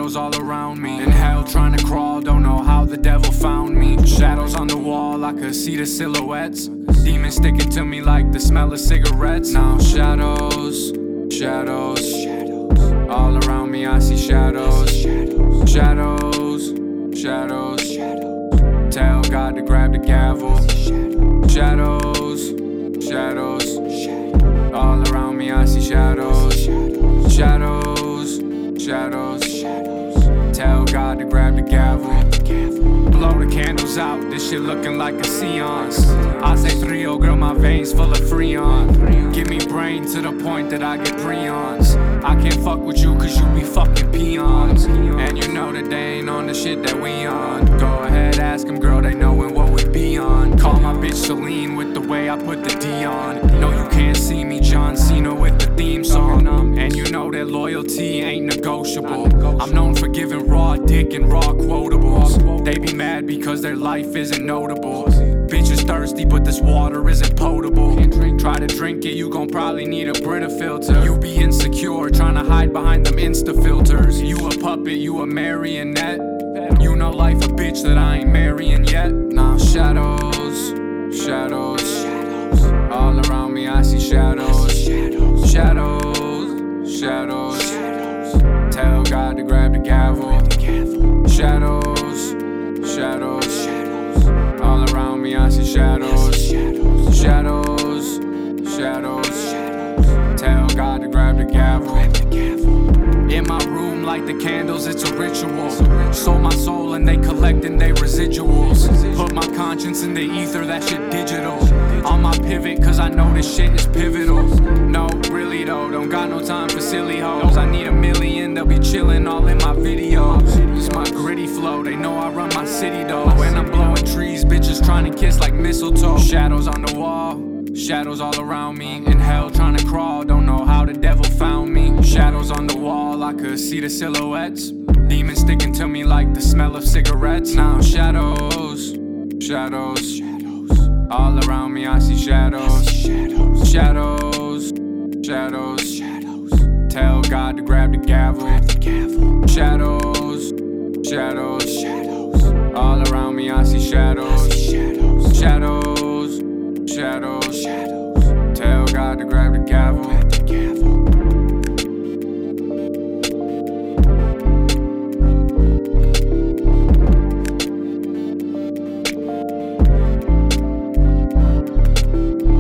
Shadows all around me. In hell trying to crawl, don't know how the devil found me. Shadows on the wall, I could see the silhouettes. Demons sticking to me like the smell of cigarettes. Now shadows, shadows, all around me I see shadows. Shadows, shadows, tell God to grab the gavel. Shadows, shadows, all around me I see shadows. Shadows, shadows, tell God to grab the gavel. Blow the candles out, this shit looking like a seance. I say 3-0, girl, my veins full of Freon. Give me brain to the point that I get prions. I can't fuck with you cause you be fucking peons. And you know that they ain't on the shit that we on. Go ahead, ask them, girl, they knowin' what we be on. Call my bitch Celine with the way I put the D on. No, you can't see me, John Cena with the theme song. And you know that loyalty ain't negotiable. I'm known for giving raw dick and raw quotables. They be mad because their life isn't notable. Bitch is thirsty, but this water isn't potable. Try to drink it, you gon' probably need a Brita filter. You be insecure, tryna hide behind them Insta filters. You a puppet, you a marionette. You know life a bitch that I ain't marrying yet. Now shadows, shadows, all around me I see shadows. Shadows, shadows, tell God to grab the gavel. Shadows, shadows, all around me I see shadows. Shadows, shadows, tell God to grab the gavel. In my room, light the candles, it's a ritual. Sold my soul and they collecting they residuals. Put my conscience in the ether, that shit digital. On my pivot, cause I know this shit is pivotal. No, really though, don't got no time for silly hoes. I need $1 million, they'll be chillin' all in my videos. It's my gritty flow, they know I run my city though. When I'm blowing trees, bitches trying to kiss like mistletoe. Shadows on the wall, shadows all around me. In hell trying to crawl, don't know how the devil found me. Shadows on the wall, I could see the silhouettes. Demons sticking to me like the smell of cigarettes. Now shadows, shadows, all around me I see shadows. Shadows, shadows, tell God to grab the gavel. Shadows, shadows, all around me I see shadows. Shadows, shadows, tell God to grab the gavel.